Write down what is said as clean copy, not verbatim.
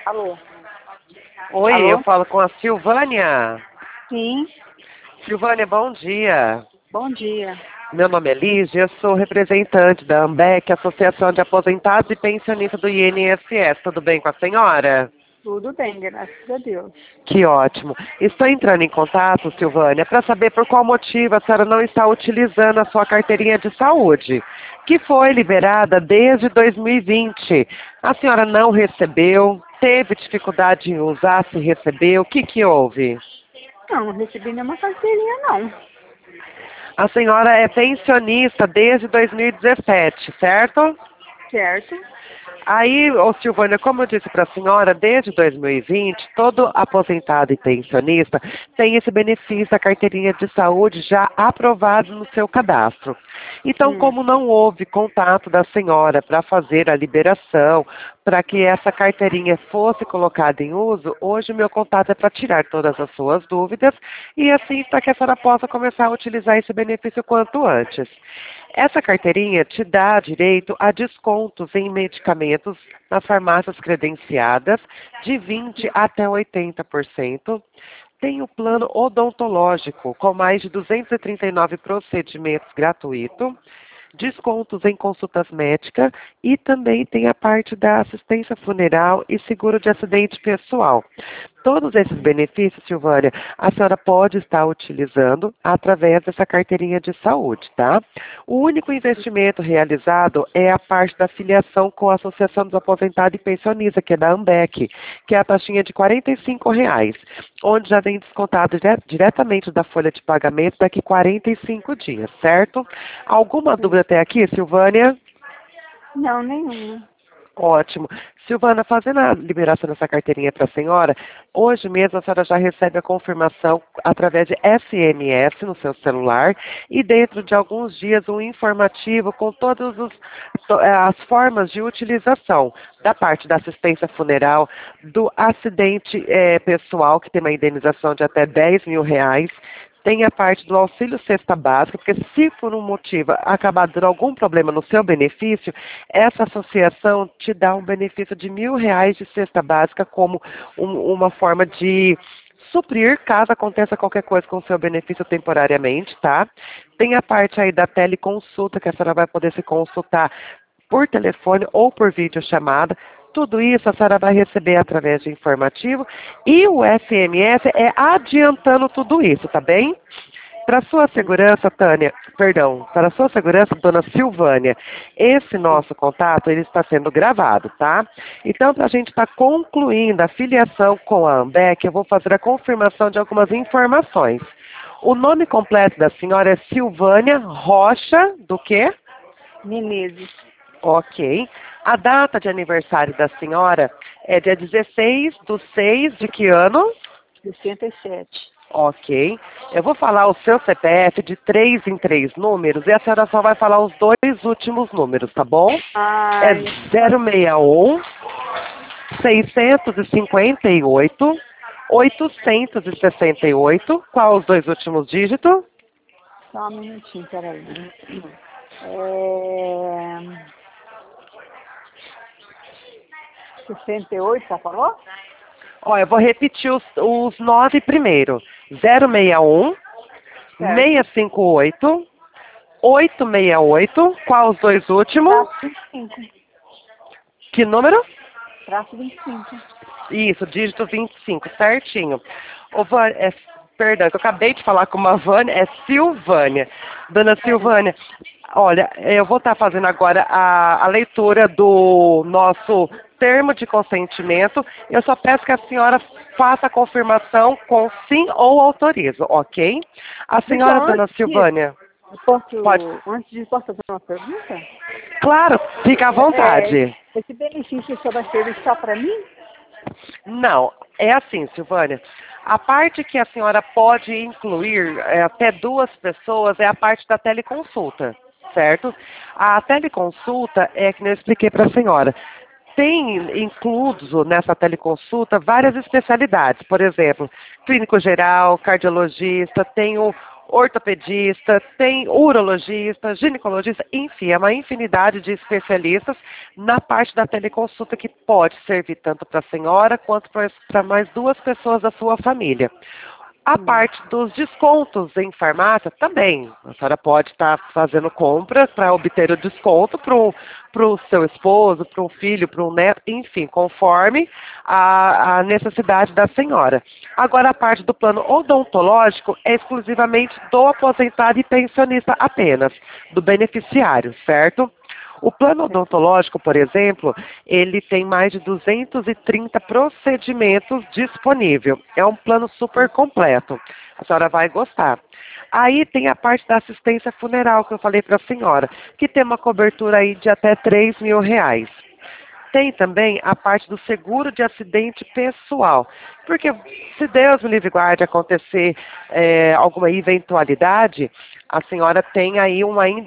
Alô? Oi, eu Alô? falo com a Silvânia. Sim, Silvânia, bom dia. bom dia. Meu nome é Lígia, eu sou representante da AMBEC, Associação de Aposentados e Pensionistas do INSS. Tudo bem com a senhora? Tudo bem, graças a Deus. Que ótimo. Estou entrando em contato, Silvânia, para saber por qual motivo a senhora não está utilizando a sua carteirinha de saúde, que foi liberada desde 2020. A senhora não recebeu? Teve dificuldade em usar, se recebeu? O que houve? Não, não recebi nenhuma carteirinha, não. A senhora é pensionista desde 2017, certo? Certo? Aí, ô Silvânia, como eu disse para a senhora, desde 2020, todo aposentado e pensionista tem esse benefício da carteirinha de saúde já aprovado no seu cadastro. Então, Hum. como não houve contato da senhora para fazer a liberação, para que essa carteirinha fosse colocada em uso, hoje o meu contato é para tirar todas as suas dúvidas e assim para que a senhora possa começar a utilizar esse benefício quanto antes. Essa carteirinha te dá direito a descontos em medicamentos nas farmácias credenciadas de 20 até 80%. Tem o plano odontológico com mais de 239 procedimentos gratuitos, descontos em consultas médicas e também tem a parte da assistência funeral e seguro de acidente pessoal. Todos esses benefícios, Silvânia, a senhora pode estar utilizando através dessa carteirinha de saúde, tá? O único investimento realizado é a parte da filiação com a Associação dos Aposentados e Pensionistas, que é da AMBEC, que é a taxinha de R$ 45, onde já vem descontado diretamente da folha de pagamento daqui 45 dias, certo? Alguma dúvida até aqui, Silvânia? Não, nenhuma. Ótimo. Silvana, fazendo a liberação dessa carteirinha para a senhora, hoje mesmo a senhora já recebe a confirmação através de SMS no seu celular e dentro de alguns dias um informativo com todas as formas de utilização da parte da assistência funeral, do acidente pessoal, que tem uma indenização de até R$ 10.000, tem a parte do auxílio cesta básica, porque se por um motivo acabar dando algum problema no seu benefício, essa associação te dá um benefício de R$ 1.000 de cesta básica como uma forma de suprir caso aconteça qualquer coisa com o seu benefício temporariamente, tá? Tem a parte aí da teleconsulta, que a senhora vai poder se consultar por telefone ou por videochamada. Tudo isso a senhora vai receber através de informativo e o SMS é adiantando tudo isso, tá bem? Para sua segurança, Tânia, perdão, para sua segurança, dona Silvânia, esse nosso contato, ele está sendo gravado, tá? Então, para a gente estar concluindo a filiação com a AMBEC, eu vou fazer a confirmação de algumas informações. O nome completo da senhora é Silvânia Rocha, do quê? Menezes, Ok. A data de aniversário da senhora é dia 16/6 de que ano? 67. Ok. Eu vou falar o seu CPF de 3 em 3 números e a senhora só vai falar os dois últimos números, tá bom? É Ai, 061 658 868. Qual os dois últimos dígitos? só um minutinho, peraí. 68, você falou? Ó, eu vou repetir os 9 primeiro. 061 Certo. 658 868. Qual os dois últimos? Traço 25. Que número? Traço 25. Isso, dígito 25, certinho. Ô, Vânia, perdão, que eu acabei de falar com uma Vânia, é Silvânia. Dona Silvânia, olha, eu vou estar fazendo agora a leitura do nosso termo de consentimento. Eu só peço que a senhora faça a confirmação com sim ou autorizo, ok? A Deixa senhora, eu, dona Silvânia, pode. antes de posso fazer uma pergunta? Claro, fica à vontade. Esse benefício só vai servir só para mim? Não, é assim, Silvânia. A parte que a senhora pode incluir até 2 pessoas é a parte da teleconsulta, certo? A teleconsulta é que eu expliquei para a senhora. Tem incluso nessa teleconsulta várias especialidades, por exemplo, clínico geral, cardiologista, tem ortopedista, tem urologista, ginecologista, enfim, é uma infinidade de especialistas na parte da teleconsulta que pode servir tanto para a senhora quanto para mais duas pessoas da sua família. A parte dos descontos em farmácia também. A senhora pode estar fazendo compras para obter o desconto para o seu esposo, para um filho, para um neto, enfim, conforme a necessidade da senhora. Agora, a parte do plano odontológico é exclusivamente do aposentado e pensionista apenas, do beneficiário, certo? O plano odontológico, por exemplo, ele tem mais de 230 procedimentos disponíveis. É um plano super completo. A senhora vai gostar. Aí tem a parte da assistência funeral que eu falei para a senhora, que tem uma cobertura aí de até R$ 3.000. Tem também a parte do seguro de acidente pessoal. Porque se Deus me livre e guarde acontecer alguma eventualidade, a senhora tem aí uma